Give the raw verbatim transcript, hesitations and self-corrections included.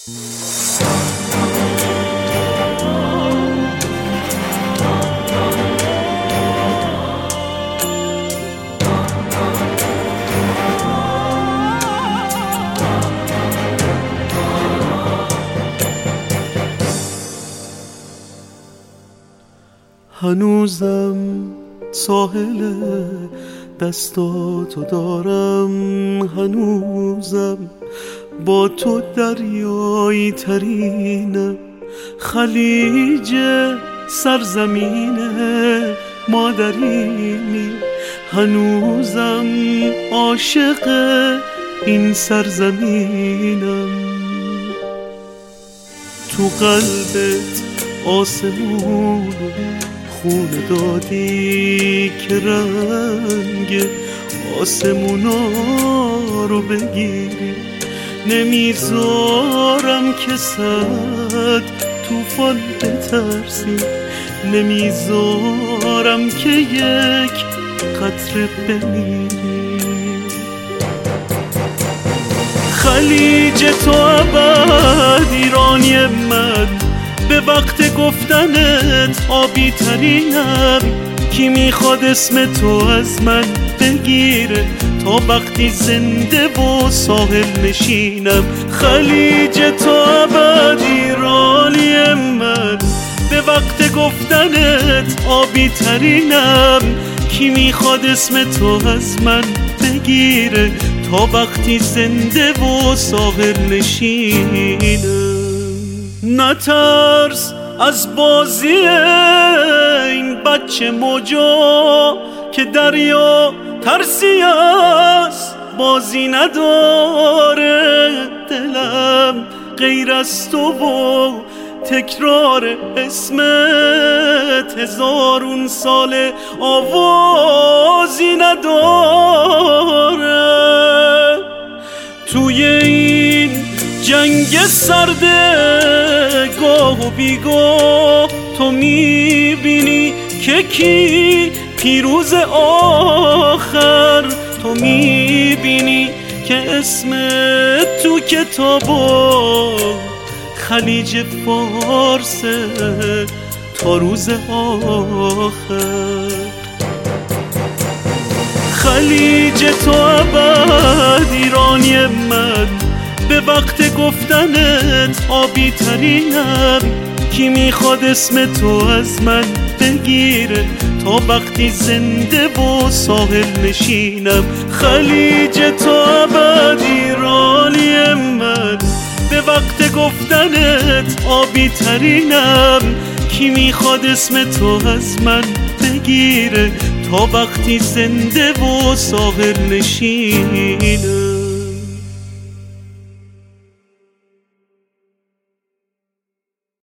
هنوزم ساحل دستاتو دارم، هنوزم با تو دریایی ترینم، خلیج سرزمین مادرینی، هنوزم عاشق این سرزمینم. تو قلبت آسمون خون دادی که رنگ آسمونا رو بگیری، نمیذارم که صد توفان بترسی، نمیذارم که یک قطره بمیری. خلیج تو ابد ایرانی من، به وقت گفتنت آبی ترینم، کی میخواد اسم تو از من بگیره تا وقتی زنده و ساحل نشینم. خلیج تو ابد ایرانی من، به وقت گفتنت آبی ترینم، کی میخواد اسم تو از من بگیره تا وقتی زنده و ساحل نشینم. نترس از بازی این بچه موجا که دریا ترسی از بازی نداره، دلم غیر از تو و تکرار اسمت هزارون سال آوازی نداره. توی این جنگ سرده گاه و بیگاه تو میبینی که کی پیروز آخر، تو میبینی که اسم تو کتابا خلیج فارس تا روز آخر. خلیج تو ابد ایرانی من، به وقت گفتنت آبی ترینم، کی میخواد اسم تو از من بگیره تا وقتی زنده و ساحل نشینم. خلیج تو ابد ایرانی من، به وقت گفتنت آبی ترینم، کی میخواد اسم تو از من بگیره تا وقتی زنده و ساحل نشینم.